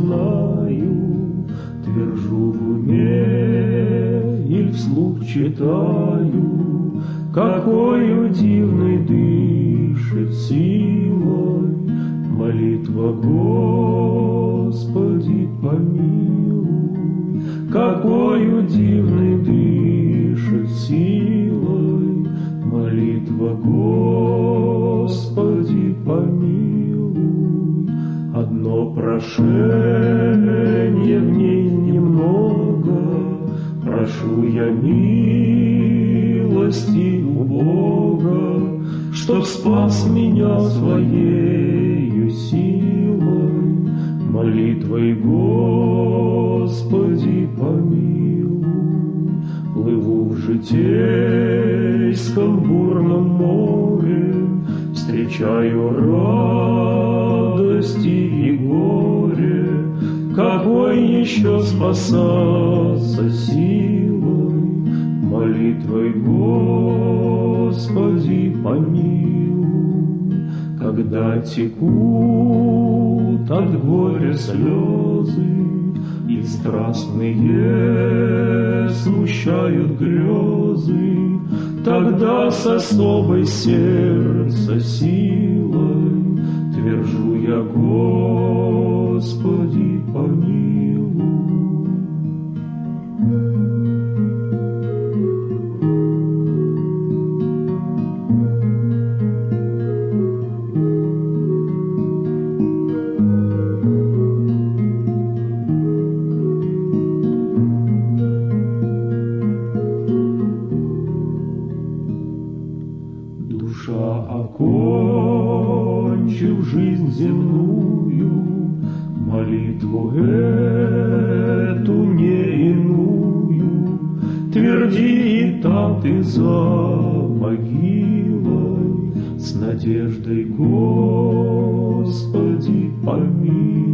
знаю, твержу в уме или вслух читаю, какою дивной дышит силой молитва Господи помилуй, какою дивной дышит силой молитва Господи помилуй. Одно прошение в ней немного, прошу я милости у Бога, чтоб спас меня своею силой, молитвой Господи помилуй. Плыву в житейском бурном море, встречаю радости и горе, какой еще спасаться силой, молитвой Господи помилуй. Когда текут от горя слезы и страстные смущают грезы, тогда с особой сердца силой твержу я Господи помилуй. Душа, окончив жизнь земную, молитву эту не иную, тверди и там ты за могилой, с надеждой Господи помилуй.